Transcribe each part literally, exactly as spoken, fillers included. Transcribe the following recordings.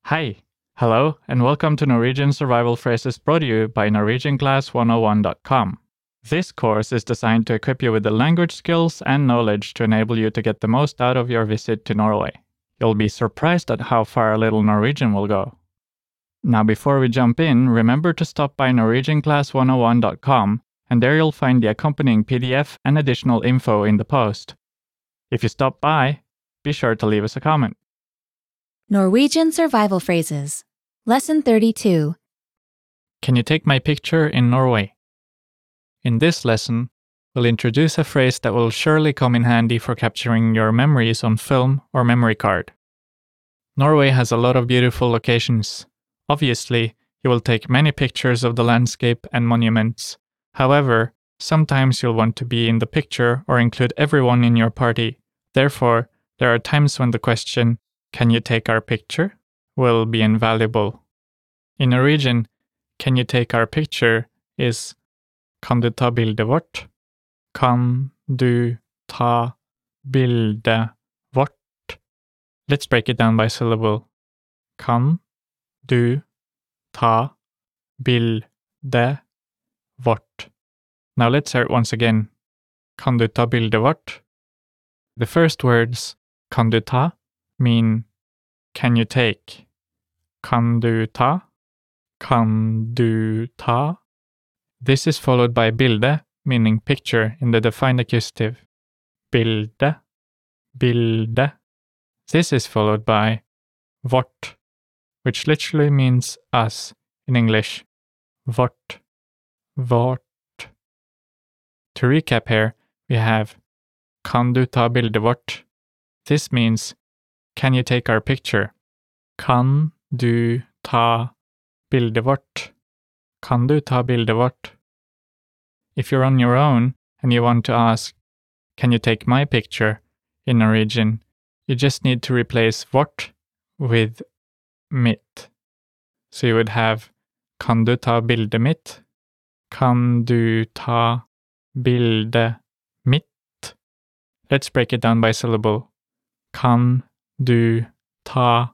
Hi, hello, and welcome to Norwegian Survival Phrases brought to you by Norwegian Class one oh one dot com. This course is designed to equip you with the language skills and knowledge to enable you to get the most out of your visit to Norway. You'll be surprised at how far a little Norwegian will go. Now, before we jump in, remember to stop by Norwegian Class one oh one dot com, and there you'll find the accompanying P D F and additional info in the post. If you stop by, be sure to leave us a comment. Norwegian Survival Phrases. Lesson thirty-two. Can you take my picture in Norway? In this lesson, we'll introduce a phrase that will surely come in handy for capturing your memories on film or memory card. Norway has a lot of beautiful locations. Obviously, you will take many pictures of the landscape and monuments. However, sometimes you'll want to be in the picture or include everyone in your party. Therefore, there are times when the question, "Can you take our picture?" will be invaluable. In Norwegian, "Can you take our picture?" is "Kan du ta bildet vårt?" Kan du ta bildet vårt? Let's break it down by syllable. Kan du ta bildet vårt? Now let's hear it once again. Kan du ta bildet vårt? The first words, kan du ta, mean can you take. Kan du ta? Kan du ta? This is followed by bilde, meaning picture in the defined accusative. Bilde, bilde. This is followed by vårt, which literally means us in English. Vårt, vårt. To recap here, we have kan du ta bildet vårt? This means can you take our picture? Kan du ta bildet vårt? Kan du ta bildet vårt? If you're on your own and you want to ask, can you take my picture in Norwegian, you just need to replace vårt with mitt. So you would have kan du ta bildet mitt? Kan du ta bildet mitt? Let's break it down by syllable. Kan du ta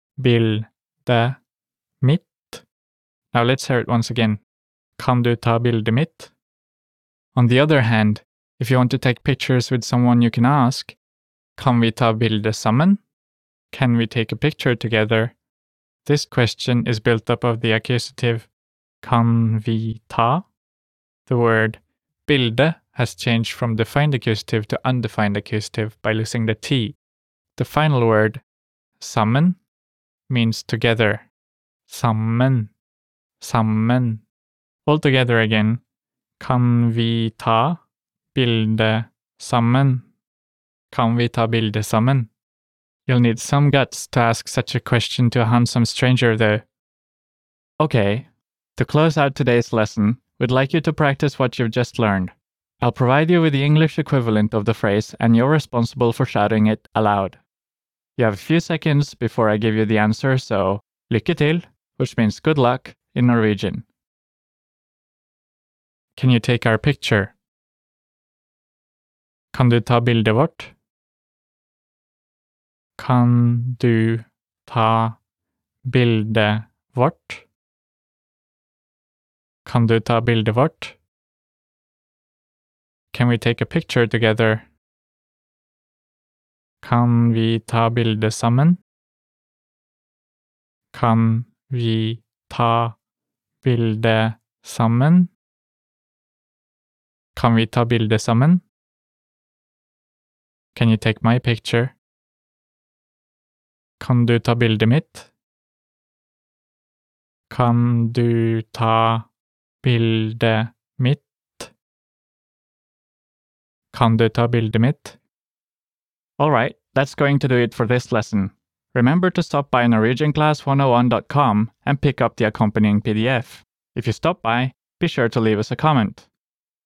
bildet mitt? Now let's hear it once again. Kan du ta bildet mitt? On the other hand, if you want to take pictures with someone, you can ask, kan vi ta bildet sammen? Can we take a picture together? This question is built up of the accusative kan vi ta. The word bilde has changed from defined accusative to undefined accusative by losing the T. The final word, sammen, means together. Sammen, sammen. All together again. Kan vi ta bildet sammen? Kan vi ta bildet sammen? You'll need some guts to ask such a question to a handsome stranger though. Okay, to close out today's lesson, we'd like you to practice what you've just learned. I'll provide you with the English equivalent of the phrase and you're responsible for shouting it aloud. You have a few seconds before I give you the answer, so lykke til, which means good luck in Norwegian. Can you take our picture? Kan du ta bildet vårt? Kan du ta bildet vårt? Kan du ta bildet vårt? Can we take a picture together? Kan vi ta bildet sammen? Kan vi ta bildet sammen? Kan vi ta bildet sammen? Can you take my picture? Kan du ta bildet mitt? Kan du ta bildet mitt? Kan du ta bildet mitt? Alright, that's going to do it for this lesson. Remember to stop by Norwegian Class one oh one dot com and pick up the accompanying P D F. If you stop by, be sure to leave us a comment.